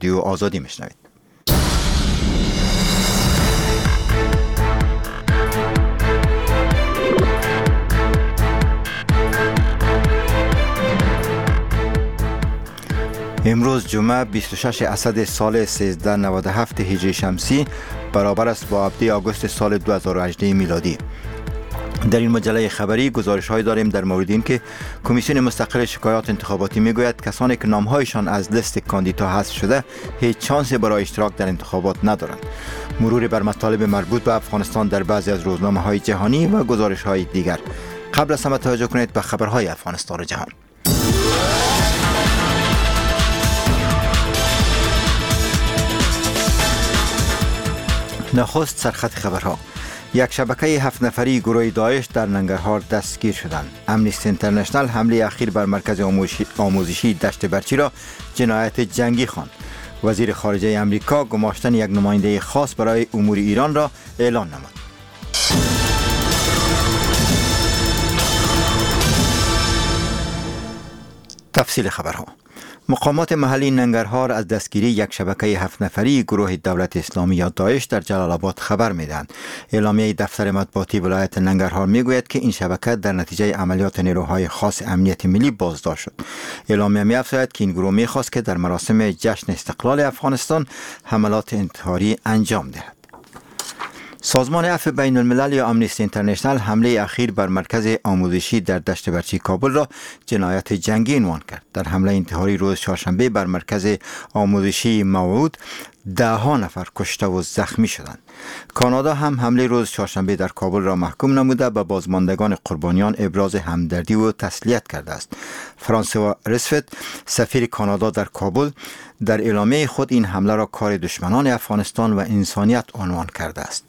رادیو آزادی میشنوید. امروز جمعه 26 اسد سال 1397 هجری شمسی برابر است با 7 آگوست سال 2018 میلادی. در این مجله خبری گزارش‌هایی داریم در مورد اینکه کمیسیون مستقل شکایات انتخاباتی میگوید کسانی که نام‌هایشان از لیست کاندیدا حذف شده هیچ شانسی برای اشتراک در انتخابات ندارند. مرور بر مطالب مربوط به افغانستان در بعضی از روزنامه‌های جهانی و گزارش‌های دیگر. قبل از همه توجه کنید به خبرهای افغانستان و جهان. نخست سرخط خبرها. یک شبکه 7 نفری گروه داعش در ننگرهار دستگیر شدند. امنیستی اینترنشنال حمله اخیر بر مرکز آموزشی دشت برچی را جنایت جنگی خواند. وزیر خارجه امریکا گماشتن یک نماینده خاص برای امور ایران را اعلان نمود. تفصیل خبرها. مقامات محلی ننگرهار از دستگیری یک شبکه 7 نفری گروه دولت اسلامی یا داعش در جلال آباد خبر میدهند. اعلامیه دفتر مطبوعاتی ولایت ننگرهار میگوید که این شبکه در نتیجه عملیات نیروهای خاص امنیت ملی بازداشت شد. اعلامیه می‌افزاید که این گروه می‌خواست که در مراسم جشن استقلال افغانستان حملات انتحاری انجام دهد. سازمان عفو بین الملل یا امنیستی اینترنشنال حمله اخیر بر مرکز آموزشی در دشت برچی کابل را جنایت جنگی عنوان کرد. در حمله انتحاری روز چهارشنبه بر مرکز آموزشی موعود 10 نفر کشته و زخمی شدند. کانادا هم حمله روز چهارشنبه در کابل را محکوم نموده به بازماندگان قربانیان ابراز همدردی و تسلیت کرده است. فرانسوا رسفت سفیر کانادا در کابل در اعلامیه خود این حمله را کار دشمنان افغانستان و انسانیت عنوان کرده است.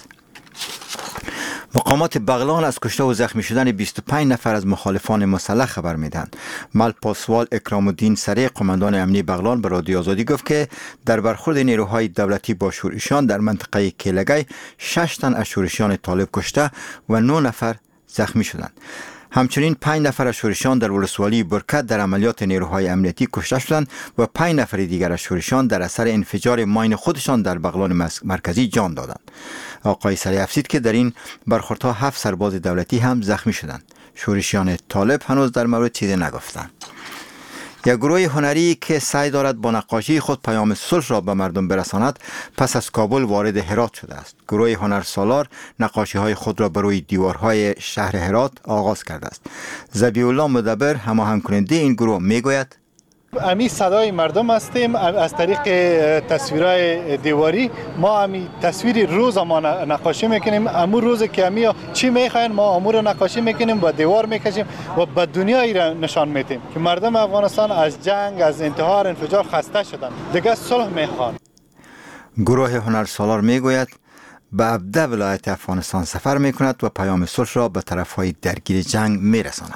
مقامات بغلان از کشته و زخمی شدن 25 نفر از مخالفان مسلح خبر میدهند. ملپاسوال اکرام الدین سری قماندان امنی بغلان به رادیو آزادی گفت که در برخورد نیروهای دولتی با شورشیان در منطقه کیلگی 6 تن از شورشیان طالب کشته و 9 نفر زخمی شدند. همچنین 5 نفر از شورشیان در ولسوالی برکت در عملیات نیروهای امنیتی کشته شدند و 5 نفر دیگر از شورشیان در اثر انفجار ماین خودشان در بغلان مرکزی جان دادند. آقای سری افزود که در این برخوردها 7 سرباز دولتی هم زخمی شدند. شورشیان طالب هنوز در مورد چیزی نگفتند. یک گروه هنری که سعی دارد با نقاشی خود پیام صلح را به مردم برساند پس از کابل وارد هرات شده است. گروه هنر سالار نقاشی های خود را بر روی دیوارهای شهر هرات آغاز کرده است. ذبیح الله مدبر هماهنگ کننده این گروه میگوید امی صدای مردم هستیم. از طریق تصویرهای دیواری ما امی تصویر روز ما نقاشی میکنیم. امور روز که امی چی میخواین ما امور نقاشی میکنیم، با دیوار میکشیم و به دنیایی را نشان میدیم که مردم افغانستان از جنگ، از انتحار، انفجار خسته شدن، دیگه صلح میخوان. گروه هنر سالار میگوید به 17 ولایت افغانستان سفر میکند و پیام صلح را به طرفهای درگیر جنگ میرساند.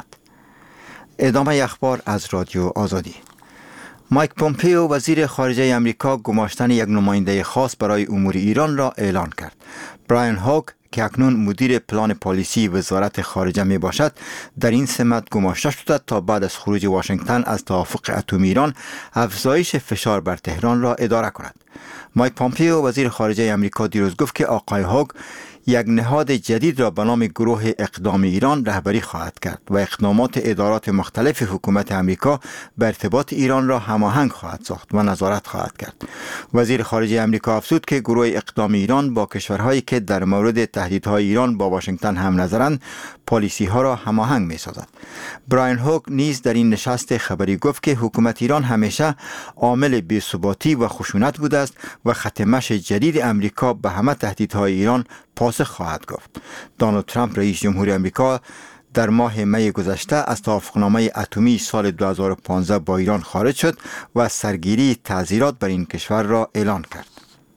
ادامه اخبار از رادیو آزادی. مایک پومپیو وزیر خارجه امریکا گماشتن یک نماینده خاص برای امور ایران را اعلان کرد. براین هوک که اکنون مدیر پلان پالیسی وزارت خارجه می باشد در این سمت گماشته شده تا بعد از خروج واشنگتن از توافق اتمی ایران افزایش فشار بر تهران را اداره کند. مایک پومپیو وزیر خارجه امریکا دیروز گفت که آقای هوک یک نهاد جدید را به نام گروه اقدام ایران رهبری خواهد کرد و اقدامات ادارات مختلف حکومت امریکا به ارتباط ایران را هماهنگ خواهد ساخت و نظارت خواهد کرد. وزیر خارجه امریکا افزود که گروه اقدام ایران با کشورهایی که در مورد تهدیدهای ایران با واشنگتن هم نظرند پالیسی ها را هماهنگ می سازد. براین هوک نیز در این نشست خبری گفت که حکومت ایران همیشه عامل بی‌ثباتی و خشونت بوده است و خط مشی جدید امریکا به همه تهدیدهای ایران پاسخ خواهد گفت. دونالد ترامپ رئیس جمهور امریکا در ماه می گذشته از توافقنامه اتمی سال 2015 با ایران خارج شد و سرگیری تعزیرات بر این کشور را اعلان کرد.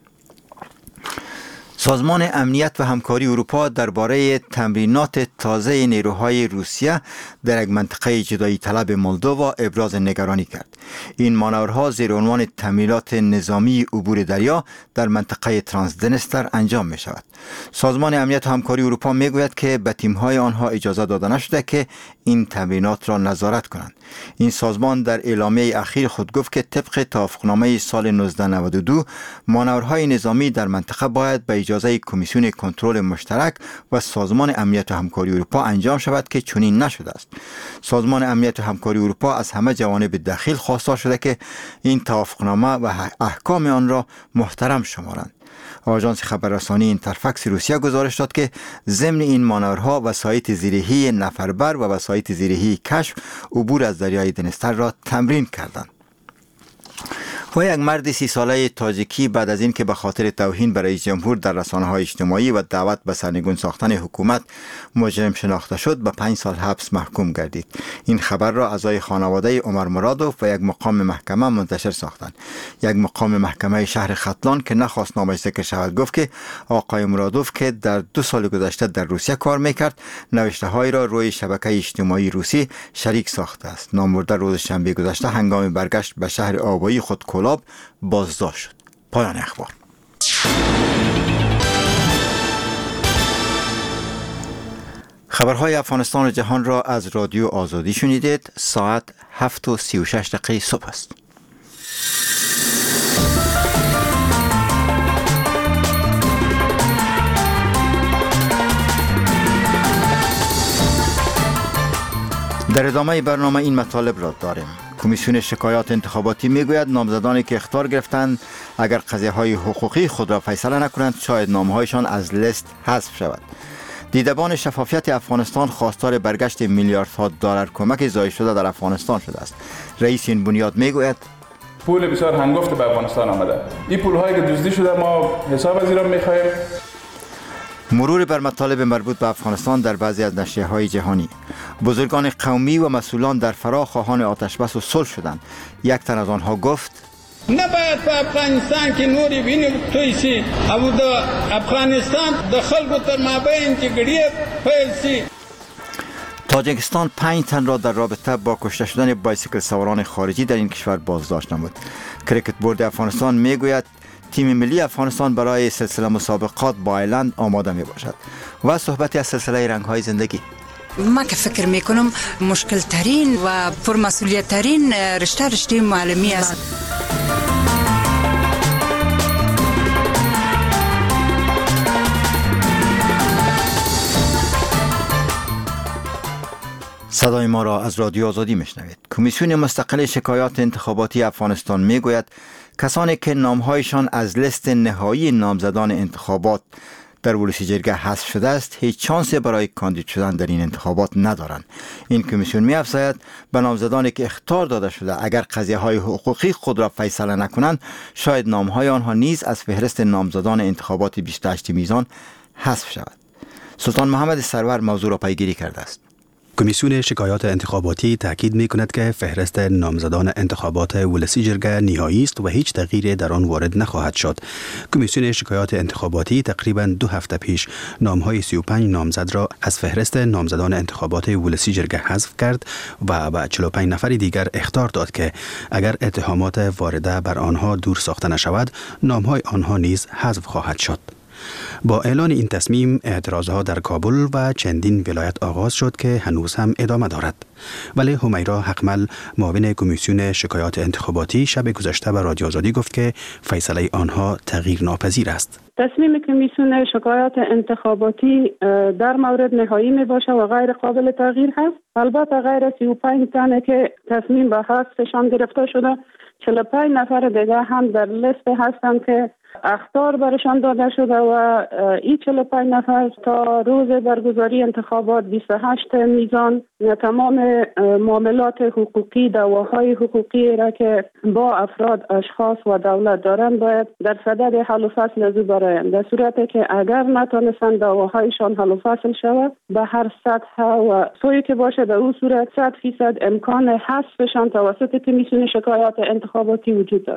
سازمان امنیت و همکاری اروپا درباره تمرینات تازه نیروهای روسیه در یک منطقه جدایی طلب مولدووا ابراز نگرانی کرد. این مانورها زیر عنوان تمهیدات نظامی عبور دریا در منطقه ترانسدنستر انجام می شود. سازمان امنیت و همکاری اروپا می گوید که به تیم‌های آنها اجازه داده نشده که این تمرینات را نظارت کنند. این سازمان در اعلامیه اخیر خود گفت که طبق توافقنامه سال 1992 مانورهای نظامی در منطقه باید به اجازه کمیسیون کنترل مشترک و سازمان امنیت و همکاری اروپا انجام شود که چنین نشده است. سازمان امنیت و همکاری اروپا از همه جوانب داخل خواستار شده که این توافقنامه و احکام آن را محترم شمارند. آژانس خبررسانی اینترفکس روسیه گزارش داد که ضمن این مانورها وسایط زیرهی نفربر و وسایط زیرهی کشف عبور از دریای دنستر را تمرین کردند. و یک مرد 30 ساله تاجیکی بعد از این که به خاطر توهین به رئیس جمهور در رسانه‌های اجتماعی و دعوت به سرنگون ساختن حکومت مجرم شناخته شد به 5 سال حبس محکوم گردید. این خبر را اعضای خانواده عمر مرادوف و یک مقام محکمه منتشر ساختند. یک مقام محکمه شهر ختلان که نخواست نامش ذکر شود گفت که آقای مرادوف که در 2 سال گذشته در روسیه کار میکرد نوشته‌های را روی شبکه اجتماعی روسی شریک ساخته است. نامبرده روز شنبه گذشته هنگام برگشت به شهر آبایی خود کلاب بازداشت شد. پایان اخبار. خبرهای افغانستان و جهان را از رادیو آزادی شنیدید. ساعت 7:36 صبح است. در ادامه برنامه این مطالب را داریم. کمیسیون شکایات انتخاباتی میگوید نامزدانی که اخطار گرفتند اگر قضیه‌های حقوقی خود را فیصله نکنند شاید نامهایشان از لیست حذف شود. دیدبان شفافیت افغانستان خواستار برگشت میلیاردها دلار کمک ضایع شده در افغانستان شده است. رئیس این بنیاد میگوید پول بسیار هنگفت به افغانستان آمده. این پول‌هایی که دزدی شده ما حساب از ایران می‌خوایم. مرور بر مطالب مربوط به افغانستان در بعضی از نشریه‌های جهانی. بزرگان قومی و مسئولان در فرا خواهان آتشبس و صلح شدند. یک تن از آنها گفت نباید په افغانستان کې نورې وینې توی شي او د افغانستان د خلکو تر مابین جګړې پیل شي. تاجیکستان 5 تن را در رابطه با کشته شدن بایسیکل سواران خارجی در این کشور بازداشت نمود. کریکت بورد افغانستان میگوید تیم ملی افغانستان برای سلسله مسابقات با ایرلند آماده می باشد. و صحبتی از سلسله رنگ‌های زندگی. ما که فکر میکنم مشکل ترین و پرمسئولیت ترین رشته معلمی است. صدای ما را از رادیو آزادی میشنوید. کمیسیون مستقل شکایات انتخاباتی افغانستان میگوید کسانی که نامهایشان از لیست نهایی نامزدان انتخابات در ولسی جرگه حذف شده است هیچ شانسی برای کاندید شدن در این انتخابات ندارند. این کمیسیون می‌افزاید به نامزدانی که اخطار داده شده اگر قضیه‌های حقوقی خود را فیصله نکنند شاید نام‌های آنها نیز از فهرست نامزدان انتخابات 28 میزان حذف شود. سلطان محمد سرور موضوع را پیگیری کرده است. کمیسیون شکایات انتخاباتی تاکید می‌کند که فهرست نامزدان انتخابات ولسی جرگه نهایی است و هیچ تغییری در آن وارد نخواهد شد. کمیسیون شکایات انتخاباتی تقریباً 2 هفته پیش نام‌های 35 نامزد را از فهرست نامزدان انتخابات ولسی جرگه حذف کرد و به 45 نفر دیگر اخطار داد که اگر اتهامات وارده بر آنها دور ساخته نشود نام‌های آنها نیز حذف خواهد شد. با اعلان این تصمیم اعتراضها در کابل و چندین ولایت آغاز شد که هنوز هم ادامه دارد. ولی همیرا حقمل معاون کمیسیون شکایات انتخاباتی شب گذشته به رادیو آزادی گفت که فیصله آنها تغییر ناپذیر است. تصمیم کمیسیون شکایات انتخاباتی در مورد نهایی می باشه و غیر قابل تغییر هست. البته غیر 35 تنه که تصمیم به حذفشان گرفته شده 45 نفر دیگه هم در لیست هستند که اخطار برشان داده شده و این 45 نفر تا روز برگزاری انتخابات 28 میزان تمام معاملات حقوقی دعواهای حقوقی را که با افراد اشخاص و دولت دارند باید در صدد حل و فصل از او برآیند. در صورتی که اگر نتونستند دعواهایشان حل و فصل شود به هر سطح و سوی که باشه در اون صورت 100% امکان حذفشان توسط کمیسیون شکایات انتخاباتی وجود دارد.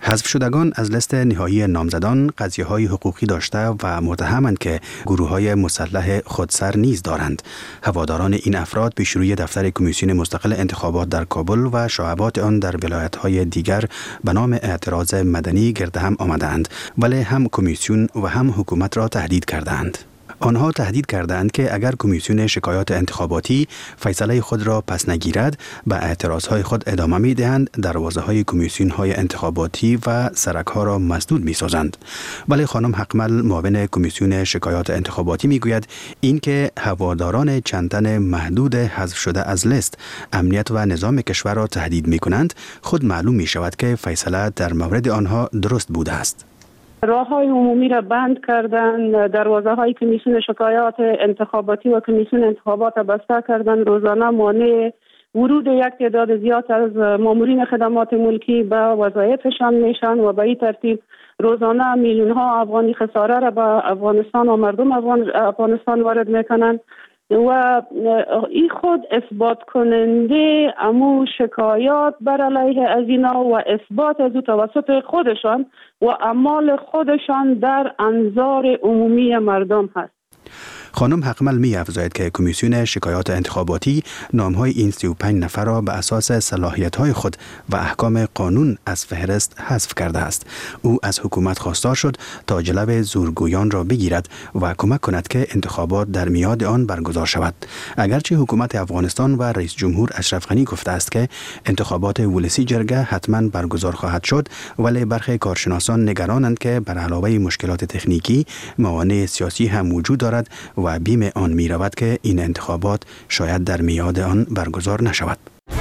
حذف شدگان از لیست نهایی نامزدان قضیه‌های حقوقی داشته و متهمند که گروه‌های مسلح خودسر نیز دارند. هواداران این افراد پیش روی دفتر کمیسیون مستقل انتخابات در کابل و شعبات آن در ولایت‌های دیگر به نام اعتراض مدنی گرد هم آمدند، ولی هم کمیسیون و هم حکومت را تهدید کردند. آنها تهدید کردند که اگر کمیسیون شکایات انتخاباتی فیصله خود را پس نگیرد به اعتراضهای خود ادامه می دهند، دروازه‌های کمیسیون‌های انتخاباتی و سرک‌ها را مسدود می‌سازند. ولی خانم حقمل معاون کمیسیون شکایات انتخاباتی می‌گوید اینکه هواداران چند تن محدود حذف شده از لیست امنیت و نظام کشور را تهدید می‌کنند، خود معلوم می‌شود که فیصله در مورد آنها درست بوده است. راه‌های عمومی را بند کردن، دروازه‌های کمیسیون شکایات انتخاباتی و کمیسیون انتخابات را بسته کردن، روزانه مانع ورود یک تعداد زیاد از مامورین خدمات ملکی به وظایفشان میشن و به این ترتیب روزانه میلیون‌ها افغانی خساره را به افغانستان و مردم افغانستان وارد میکنن و این خود اثبات کننده امو شکایات بر علیه از اینا و اثبات از توسط خودشان و اعمال خودشان در انظار عمومی مردم هست. خانم حقمل می افزاید که کمیسیون شکایات انتخاباتی نامهای این 35 نفر را به اساس صلاحیت‌های خود و احکام قانون از فهرست حذف کرده است. او از حکومت خواستار شد تا جلو زورگویان را بگیرد و کمک کند که انتخابات در میعاد آن برگزار شود. اگرچه حکومت افغانستان و رئیس جمهور اشرف غنی گفته است که انتخابات ولسی جرگه حتما برگزار خواهد شد، ولی برخی کارشناسان نگرانند که بر علاوه مشکلات تکنیکی موانع سیاسی هم وجود دارد و بیم آن می رود که این انتخابات شاید در میعاد آن برگزار نشود.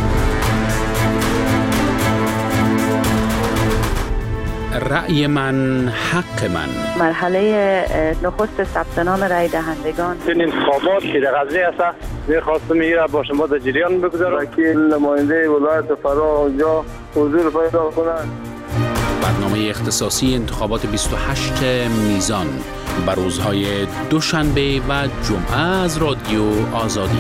رأی من حق من. مرحله نخست ثبت نام رای دهندگان. این انتخابات که در غزنی است، می‌خواستم میره با شما در جریان بگذارم که نماینده ولایت فرا اونجا حضور پیدا کنند. برنامه اختصاصی انتخابات 28 میزان بر روزهای دوشنبه و جمعه از رادیو آزادی.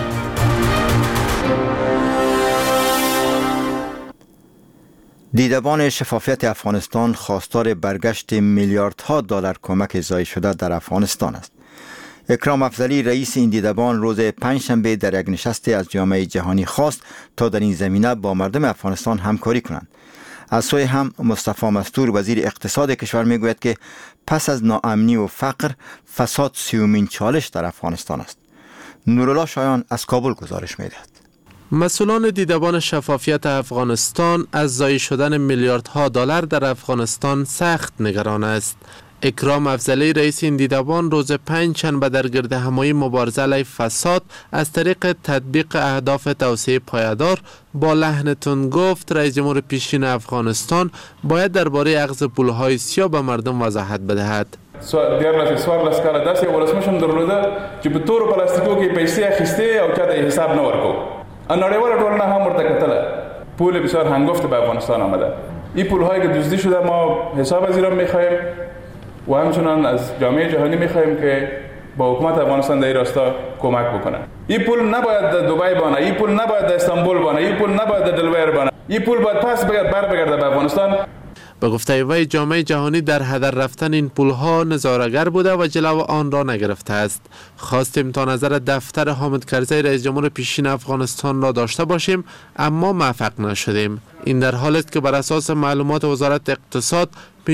دیدبان شفافیت افغانستان خواستار برگشت میلیاردها دلار کمک ضایع شده در افغانستان است. اکرام افضلی رئیس این دیدبان روز پنجشنبه در یک نشست از جامعه جهانی خواست تا در این زمینه با مردم افغانستان همکاری کنند. از سوی هم مصطفی مستور وزیر اقتصاد کشور میگوید که پس از ناامنی و فقر، فساد سیومین چالش در افغانستان است. نورالله شایان از کابل گزارش میدهد. مسئولان دیدبان شفافیت افغانستان از ضایع شدن میلیاردها دلار در افغانستان سخت نگران است. اکرام افضلی رئیس این دیدبان روز پنجشنبه در گردهمایی مبارزه علیه فساد از طریق تطبیق اهداف توسعه پایدار با لحن تند گفت رئیس جمهور پیشین افغانستان باید درباره اخذ پولهای سیاه به مردم وضاحت بدهد. سوار لسکاله داسې ولسمشم درلوده چې په تورو پلاستیکو کې پیسې اخیستې او چاته حساب نه ورکو. نړیواله ټولنه هم ورته کتله. پول بسیار هنگفت به افغانستان آمده. این پولهایی که دزدی شده ما حساب از ایران می‌خوایم و همچنان از جامعه جهانی می‌خوایم که با حکومت افغانستان در این راستا کمک بکنه. این پول نباید در دبی بانه، این پول نباید در استانبول بانه، این پول نباید در دلویر بانه. این پول باید پس برگرده به افغانستان. به گفته وی جامعه جهانی در هدر رفتن این پولها نظاره‌گر بوده و جلو آن را نگرفته است. خواستیم تا نظر دفتر حامد کرزی رئیس جمهور پیشین افغانستان را داشته باشیم اما موفق نشدیم. این در حالی است که بر اساس معلومات وزارت اقتصاد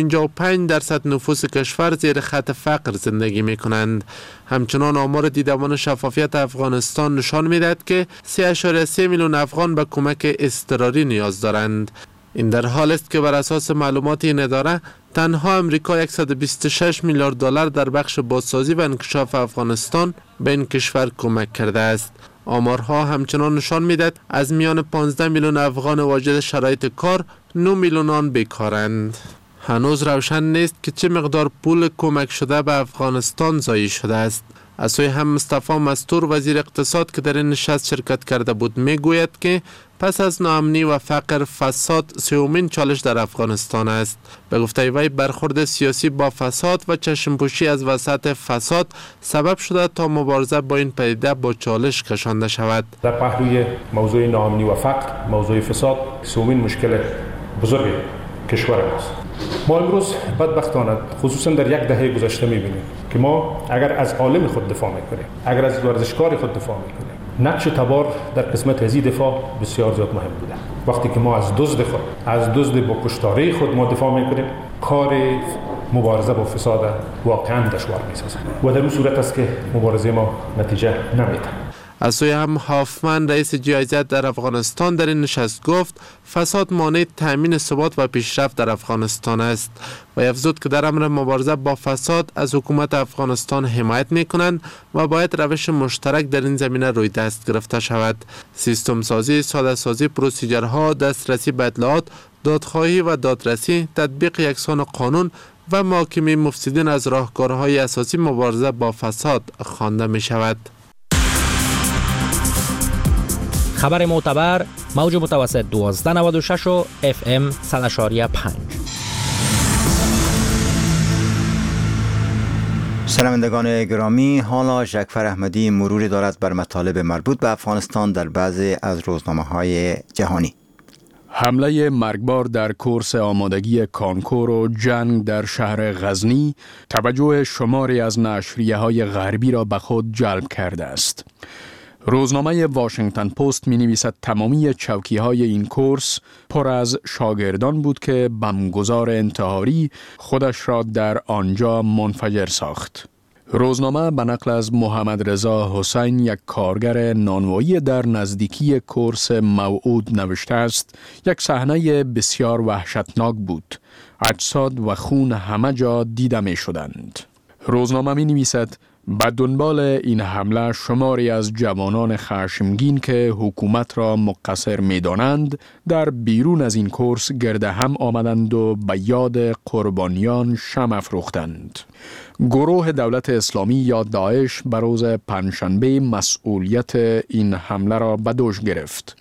55% نفوس کشور زیر خط فقر زندگی می کنند. همچنان آمار دیدبان شفافیت افغانستان نشان می دهد که 3.3 میلیون افغان به کمک اضطراری نیاز دارند. این در حالی است که بر اساس معلومات این اداره تنها امریکا 126 میلیارد دلار در بخش بازسازی و انکشاف افغانستان به این کشور کمک کرده است. آمارها همچنان نشان میدهد از میان 15 میلیون افغان واجد شرایط کار 9 میلیون آن بیکارند. هنوز روشن نیست که چه مقدار پول کمک شده به افغانستان ضایع شده است. از سوی هم مصطفی مستور وزیر اقتصاد که در این نشست شرکت کرده بود میگوید که پس از ناامنی و فقر، فساد سومین چالش در افغانستان است. به گفته وی برخورد سیاسی با فساد و چشمپوشی از وسط فساد سبب شده تا مبارزه با این پدیده با چالش کشانده شود. در پهلوی موضوع ناامنی و فقر، موضوع فساد سومین مشکل بزرگ کشور است. ما امروز بدبختانه خصوصا در یک دهه گذشته می‌بینیم که ما اگر از عالم خود دفاع می‌کنیم، اگر از ورزشکار خود دفاع می‌کنیم، نقش تبار در قسمت از دفاع بسیار زیاد مهم بوده. وقتی که ما از دزد با کشتاری خود ما دفاع می‌کنیم، کار مبارزه با فساد واقعا دشوار می‌سازد و در اون صورت است که مبارزه ما نتیجه نمی‌ده. از سوی هم هافمن رئیس GIZ در افغانستان در این نشست گفت فساد مانع تامین ثبات و پیشرفت در افغانستان است و افزود که در امر مبارزه با فساد از حکومت افغانستان حمایت می‌کنند و باید روش مشترک در این زمینه روی دست گرفته شود. سیستم سازی، ساده سازی پروسیجرها، دسترسی به اطلاعات، دادخواهی و دادرسی، تطبیق یکسان قانون و محاکمه مفسدین از راهکارهای اساسی مبارزه با فساد خوانده می شود. خبر معتبر، موج متوسط 1296 و FM 100.5. شنوندگان گرامی، حالا جعفر احمدی مروری دارد بر مطالب مربوط به افغانستان در بعضی از روزنامه‌های جهانی. حمله مرگبار در کورس آمادگی کانکور و جنگ در شهر غزنی توجه شماری از نشریه‌های غربی را به خود جلب کرده است. روزنامه واشنگتن پست می نویسد تمامی چوکی‌های این کورس پر از شاگردان بود که بمبگذار انتحاری خودش را در آنجا منفجر ساخت. روزنامه به نقل از محمد رضا حسین، یک کارگر نانوایی در نزدیکی کورس موعود نوشته است: یک صحنه بسیار وحشتناک بود. اجساد و خون همه جا دیده می شدند. روزنامه می نویسد به دنبال این حمله شماری از جوانان خشمگین که حکومت را مقصر می دانند در بیرون از این کورس گرد هم آمدند و به یاد قربانیان شمع افروختند. گروه دولت اسلامی یا داعش بر روز پنجشنبه مسئولیت این حمله را به دوش گرفت.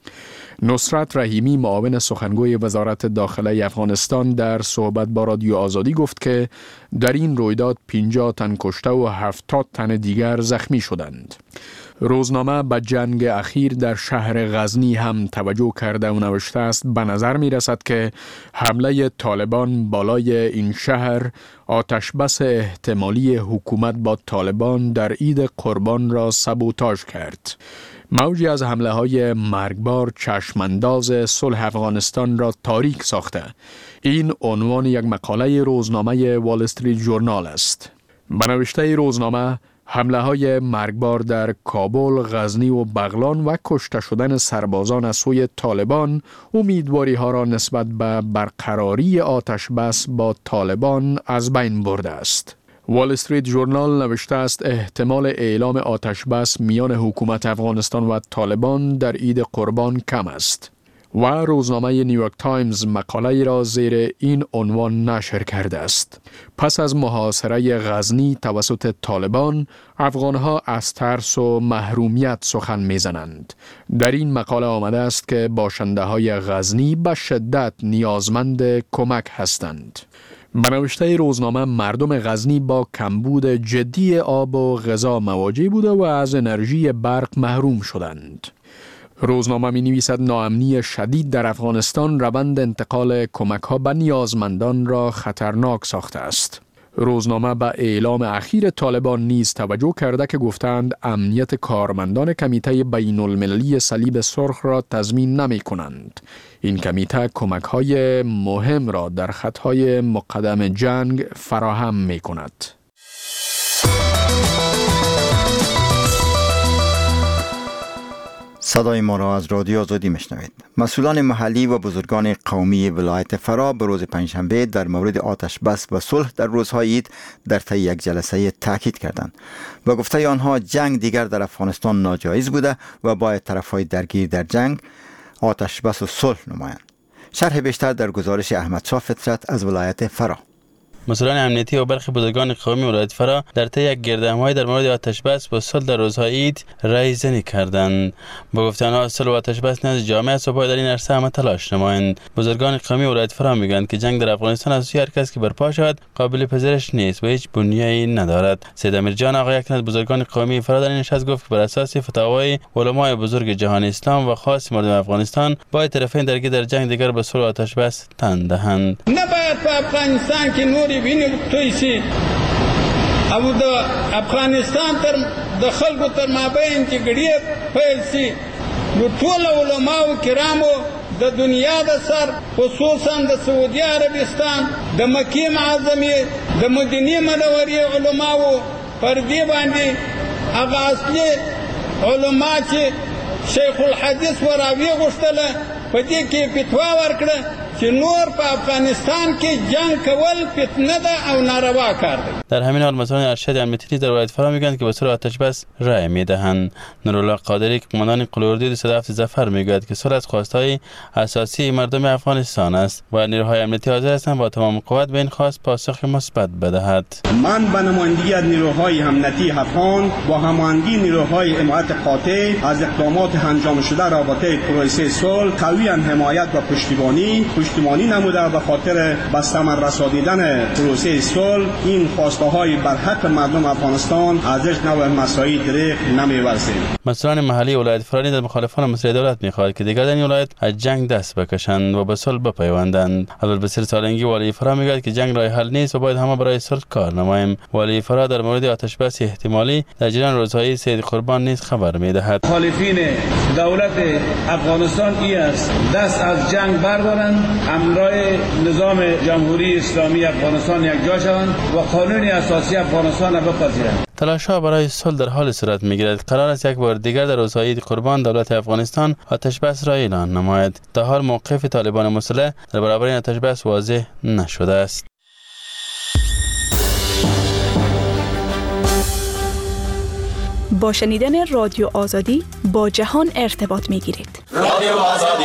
نصرت رحیمی، معاون سخنگوی وزارت داخله افغانستان، در صحبت با رادیو آزادی گفت که در این رویداد 50 تن کشته و 70 تن دیگر زخمی شدند. روزنامه به جنگ اخیر در شهر غزنی هم توجه کرده و نوشته است: به نظر می رسد که حمله طالبان بالای این شهر آتشبس احتمالی حکومت با طالبان در عید قربان را سابوتاژ کرد. موجی از حمله های مرگبار چشمانداز صلح افغانستان را تاریک ساخته. این عنوان یک مقاله روزنامه وال استریت ژورنال است. به نوشته روزنامه، حمله های مرگبار در کابل، غزنی و بغلان و کشته شدن سربازان از سوی طالبان امیدواری ها را نسبت به برقراری آتش بس با طالبان از بین برده است. وال استریت ژورنال نوشته است احتمال اعلام آتش بس میان حکومت افغانستان و طالبان در عید قربان کم است. و روزنامه نیویورک تایمز مقاله را زیر این عنوان نشر کرده است: پس از محاصره غزنی توسط طالبان، افغانها از ترس و محرومیت سخن میزنند. در این مقاله آمده است که باشنده های غزنی به شدت نیازمند کمک هستند. به نوشته روزنامه، مردم غزنی با کمبود جدی آب و غذا مواجه بوده و از انرژی برق محروم شدند. روزنامه می نویسد ناامنی شدید در افغانستان روند انتقال کمک ها به نیازمندان را خطرناک ساخته است. روزنامه به اعلام اخیر طالبان نیز توجه کرده که گفتند امنیت کارمندان کمیته بین المللی صلیب سرخ را تضمین نمی کنند. این کمیته کمک های مهم را در خطهای مقدم جنگ فراهم می کند. صدای ما را از رادیو آزادی میشنوید. مسئولان محلی و بزرگان قومی ولایت فرا به روز پنجشنبه در مورد آتش بس و صلح در روزهای عید در طی یک جلسه تاکید کردند و گفته آنها جنگ دیگر در افغانستان ناجایز بوده و باید طرفهای درگیر در جنگ آتش بس و صلح نمایند. شرح بیشتر در گزارش احمد شاه فطرت از ولایت فرا. مسئولان امنیتی و برخی بزرگان قومی ولایت فرا در طی یک گردهمایی در مورد آتش بس با صلح در روزهای عید رای زنی کردند. با گفته آنها صلح و آتش بس نزد جامعه است و باید در این عرصه همه تلاش نمایند. بزرگان قومی ولایت فرا میگویند که جنگ در افغانستان از سوی هر کس که برپا شود قابل پذیرش نیست و هیچ بنیه‌ای ندارد. سید امیرجان آقا یک از بزرگان قومی فرا در این نشست گفت که بر اساس فتاوای علمای بزرگ جهان اسلام و خاص مردم افغانستان باید طرفین درگیر در جنگ دیگر به صلح و آتش بس تن دهند. نباید په افغانستان کې نورې وینې توی شي او د افغانستان د خلکو تر مابین جګړې پیل شي. نو ټول علماو کرامو د دنیا د سر خصوصا د سعودي عربستان د مکې معظمې د مدینې منورې علماو پر دې باندې هغه اصلي علما چې شیخ الحدیث وراوي غوښتله په دې کې فتوا ورکړه چې نور په افغانستان کې جنگ کول فتنه ده او ناروا کار ده. در همین حال مسئولان ارشد امنیتی در ولایت فرا میگویند که به صلح آتش بس رأی میدهند. نورالله قادری که قماندان قلوردی 207 ظفر میگوید که صلح از خواستهای اساسی مردم افغانستان است و نیروهای امنیتی حاضر هستند با تمام قوت به این خواست پاسخ مثبت بدهد. من به نمایندگی از نیروهای امنیتی افغان با هماهنگی نیروهای حمایت قاطع از اقدامات انجام شده رابطه پروسه صلح قویاً حمایت و پشتیبانی نموده به خاطر به ثمر رسانیدن پروسه صلح این خواسته‌های بر حق مردم افغانستان ازش نوع مساعی دریغ نمی‌ورزد. مسئولان محلی ولایت فرا نیز از مخالفان مسئله دولت می‌خواهد که دیگر در این ولایت از جنگ دست بکشند و به صلح بپیوندند. عبدالبصیر سالنگی والی فرا میگوید که جنگ راه حل نیست و باید همه برای صلح کار نماییم. والی فرا در مورد آتش بس احتمالی در جریان روزهای سید قربان نیز خبر می‌دهد. مخالفین دولت افغانستان است دست از جنگ بردارند، همراه نظام جمهوری اسلامی افغانستان یکجا شوند و قانون اساسی افغانستان را بپذیرند. تلاش‌ها برای صلح در حال صورت می‌گیرد. قرار است یک بار دیگر در روزهای عید قربان دولت افغانستان آتش بس را اعلان نماید. تا حال موقف طالبان مسلح در برابر این آتش بس واضح نشده است. با شنیدن رادیو آزادی با جهان ارتباط می‌گیرید. رادیو آزادی.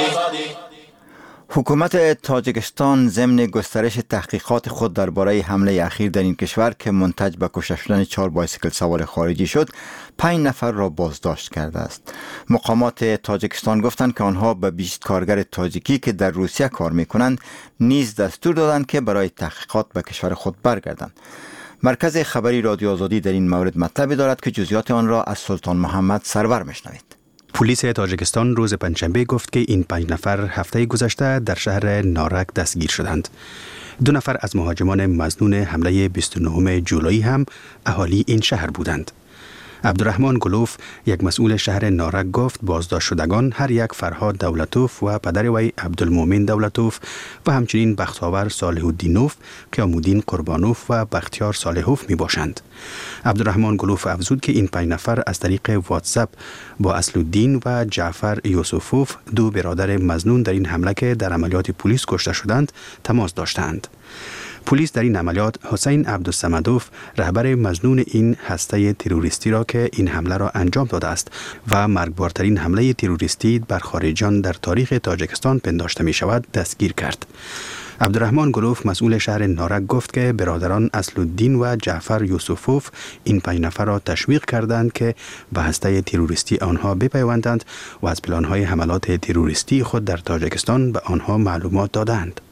حکومت تاجیکستان ضمن گسترش تحقیقات خود درباره حمله اخیر در این کشور که منتج به کشته شدن 4 بایسیکل سوار خارجی شد 5 نفر را بازداشت کرده است. مقامات تاجیکستان گفتند که آنها به 20 کارگر تاجیکی که در روسیه کار می‌کنند نیز دستور دادند که برای تحقیقات به کشور خود برگردند. مرکز خبری رادیو آزادی در این مورد مطلبی دارد که جزئیات آن را از سلطان محمد سرور میشنوید. پلیس تاجیکستان روز پنجشنبه گفت که این 5 نفر هفته گذشته در شهر نارک دستگیر شدند. 2 نفر از مهاجمان مظنون حمله 29 جولای هم اهالی این شهر بودند. عبدالرحمن گلوف یک مسئول شهر نارک گفت بازداشت شدگان هر یک فرهاد دولتوف و پدر وی عبدالمومن دولتوف و همچنین بختاور صالح الدینوف، قیامالدین قربانوف و بختیار صالحوف می باشند. عبدالرحمن گلوف افزود که این 5 نفر از طریق واتساپ با اصلالدین و جعفر یوسفوف 2 برادر مظنون در این حمله که در عملیات پلیس کشته شدند تماس داشتند. پلیس در این عملیات حسین عبدالصمدوف رهبر مظنون این هسته تروریستی را که این حمله را انجام داده است و مرگبارترین حمله تروریستی بر خارجیان در تاریخ تاجیکستان پنداشته می شود دستگیر کرد. عبدالرحمن گلوف مسئول شهر نارک گفت که برادران اصلالدین و جعفر یوسفوف این 5 نفر را تشویق کردند که به هسته تروریستی آنها بپیوندند و از پلان‌های حملات تروریستی خود در تاجیکستان به آنها معلومات دادند.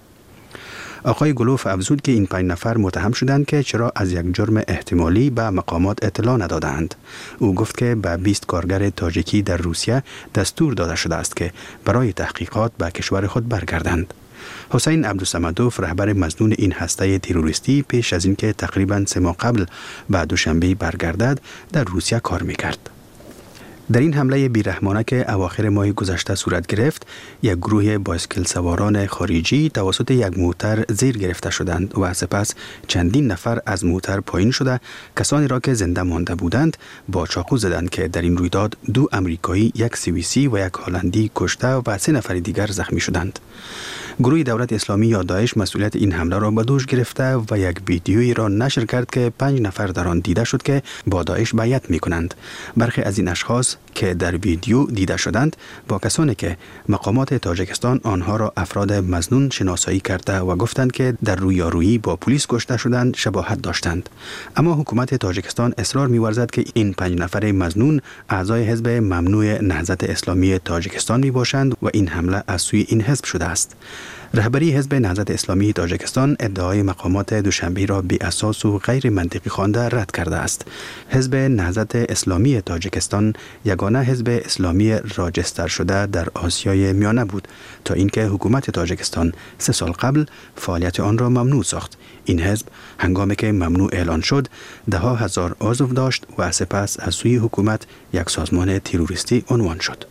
آقای گلوف افزود که این 5 نفر متهم شدند که چرا از یک جرم احتمالی به مقامات اطلاع ندادند. او گفت که به 20 کارگر تاجیکی در روسیه دستور داده شده است که برای تحقیقات به کشور خود برگردند. حسین عبدالصمدوف رهبر مظنون این هسته تروریستی پیش از اینکه تقریباً 3 ماه قبل به دوشنبه برگردد در روسیه کار میکرد. در این حمله بیرحمانه که اواخر ماه گذشته صورت گرفت، یک گروه بایسکل سواران خارجی توسط یک موتر زیر گرفته شدند و سپس چندین نفر از موتر پایین شده کسانی را که زنده مانده بودند با چاقو زدند که در این رویداد 2 امریکایی، 1 سوئیسی و 1 هلندی کشته و 3 نفر دیگر زخمی شدند. گروه دولت اسلامی یا داعش مسئولیت این حمله را به دوش گرفته و یک ویدیویی را نشر کرد که 5 نفر در آن دیده شد که با داعش بیعت می‌کنند. برخی از این اشخاص که در ویدیو دیده شدند با کسانی که مقامات تاجیکستان آنها را افراد مظنون شناسایی کرده و گفتند که در رویارویی با پلیس کشته شدند شباهت داشتند. اما حکومت تاجیکستان اصرار می‌ورزد که این 5 نفر مظنون اعضای حزب ممنوع نهضت اسلامی تاجیکستان میباشند و این حمله از سوی این حزب شده است. رهبری حزب نهضت اسلامی تاجیکستان ادعای مقامات دوشنبه را بی اساس و غیر منطقی خوانده رد کرده است. حزب نهضت اسلامی تاجیکستان یگانه حزب اسلامی راجستر شده در آسیای میانه بود تا اینکه حکومت تاجیکستان 3 سال قبل فعالیت آن را ممنوع ساخت. این حزب هنگامی که ممنوع اعلان شد 10,000 عضو داشت و سپس از سوی حکومت یک سازمان تروریستی عنوان شد.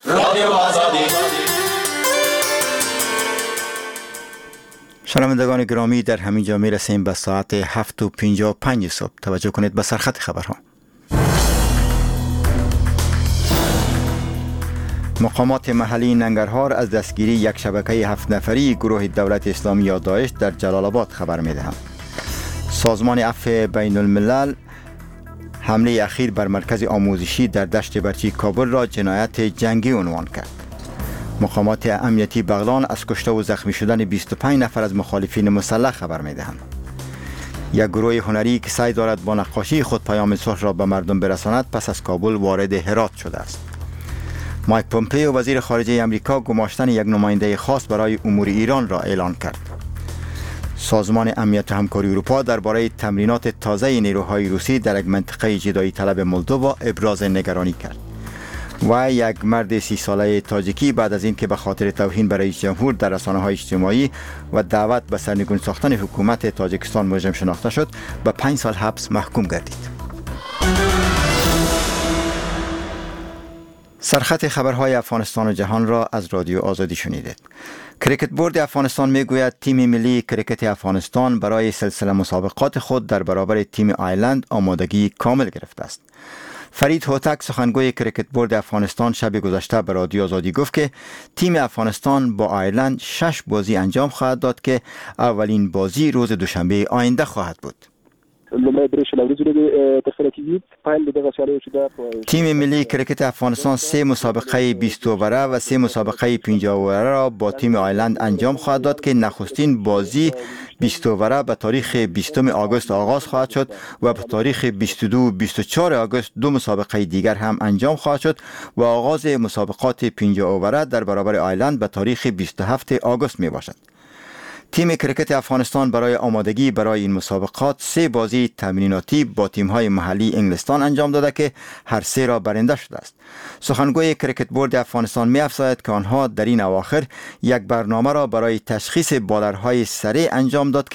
شنوندگان گرامی، در همین جا می رسیم به ساعت 7:55 صبح. توجه کنید به سرخط خبرها. مقامات محلی ننگرهار از دستگیری یک شبکه 7 نفری گروه دولت اسلامی یا داعش در جلال آباد خبر می دهند. سازمان عفو بین الملل حمله اخیر بر مرکز آموزشی در دشت برچی کابل را جنایت جنگی عنوان کرد. مقامات امنیتی بغلان از کشته و زخمی شدن 25 نفر از مخالفین مسلح خبر می دهند. یک گروه هنری که سعی دارد با نقاشی خود پیام صلح را به مردم برساند پس از کابل وارد هرات شده است. مایک پومپئو وزیر خارجه امریکا گماشتن یک نماینده خاص برای امور ایران را اعلان کرد. سازمان امنیت و همکاری اروپا درباره تمرینات تازه نیروهای روسی در یک منطقه جدایی طلب مولدووا ابراز نگرانی کرد. و یک مرد 30 ساله تاجیکی بعد از اینکه به خاطر توهین به رئیس جمهور در رسانه‌های اجتماعی و دعوت به سرنگون ساختن حکومت تاجیکستان مجرم شناخته شد، به 5 سال حبس محکوم گردید. سرخط خبرهای افغانستان و جهان را از رادیو آزادی شنیدید. کریکت بورد افغانستان میگوید تیم ملی کریکت افغانستان برای سلسله مسابقات خود در برابر تیم آیلند آمادگی کامل گرفته است. فرید هوتک سخنگوی کریکت بورد افغانستان شب گذشته به رادیو آزادی گفت که تیم افغانستان با آیرلند 6 بازی انجام خواهد داد که اولین بازی روز دوشنبه آینده خواهد بود. تیم ملی کریکت افغانستان 3 مسابقه 20 اووره و 3 مسابقه 50 اووره را با تیم آیلند انجام خواهد داد که نخستین بازی 20 اووره به تاریخ 20 آگوست آغاز خواهد شد و به تاریخ 22 و 24 آگوست 2 مسابقه دیگر هم انجام خواهد شد و آغاز مسابقات 50 اووره در برابر آیلند به تاریخ 27 آگوست می باشد. تیم کریکت افغانستان برای آمادگی برای این مسابقات 3 بازی تمریناتی با تیم‌های محلی انگلستان انجام داده که هر 3 را برنده شده است. سخنگوی کریکت بورد افغانستان می‌افزاید که آنها در این اواخر یک برنامه را برای تشخیص بالرهای سریع انجام داد